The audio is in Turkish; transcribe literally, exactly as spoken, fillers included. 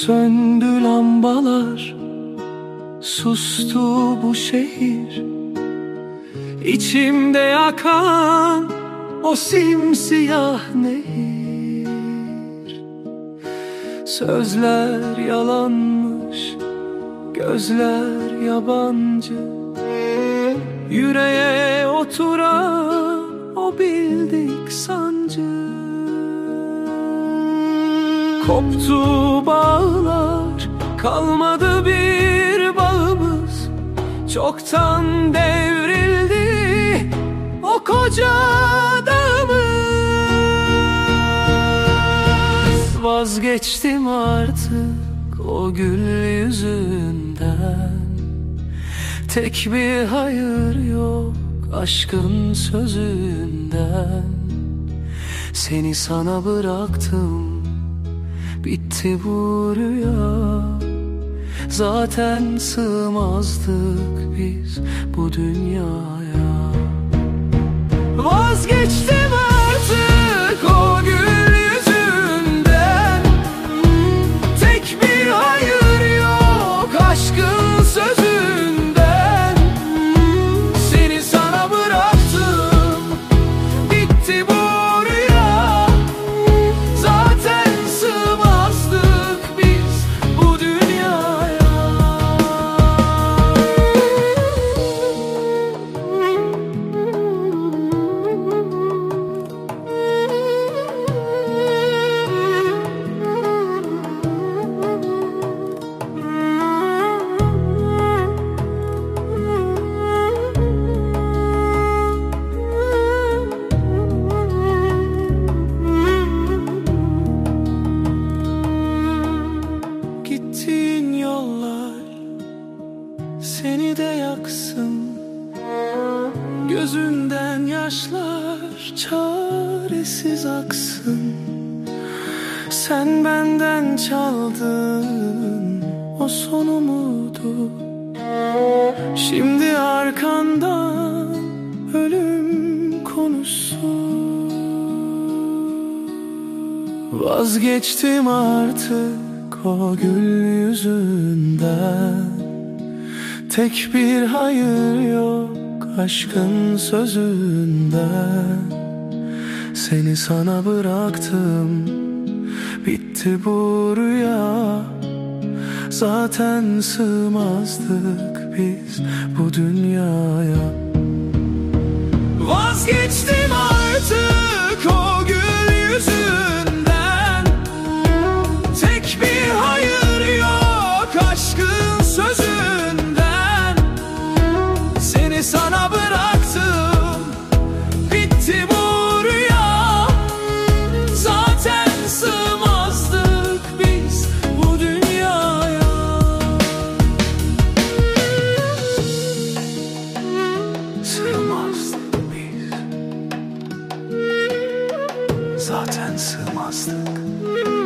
Söndü lambalar, sustu bu şehir. İçimde yakan o simsiyah nehir. Sözler yalanmış, gözler yabancı. Yüreğe oturan o bildik sancı. Koptu bağlar, kalmadı bir bağımız. Çoktan devrildi o koca dağımız. Vazgeçtim artık o gül yüzünden. Tek bir hayır yok aşkın sözünden. Seni sana bıraktım, bitti bu rüya. Zaten sığmazdık biz bu dünyaya. Vazgeçtim artık o gül yüzünden. Tek bir hayır yok aşkın sözünden. Seni sana bıraktım, bitti bu rüya. Zaten sığmazdık biz bu dünyaya. Gittiğin yollar seni de yaksın. Gözünden yaşlar çaresiz aksın. Sen benden çaldın o son umudu. Şimdi arkandan ölüm konusu. Vazgeçtim artık o gül yüzünden. Tek bir hayır yok aşkın sözünden. Seni sana bıraktım, bitti bu rüya. Zaten sığmazdık biz bu dünyaya. Vazgeçtim artık o gül yüzünden. Tek bir hayır yok aşkın sözünden. Seni sana bıraktım, bitti bu rüya. Zaten sığmazdık biz bu dünyaya. Sığmazdık biz, zaten sığmazdık.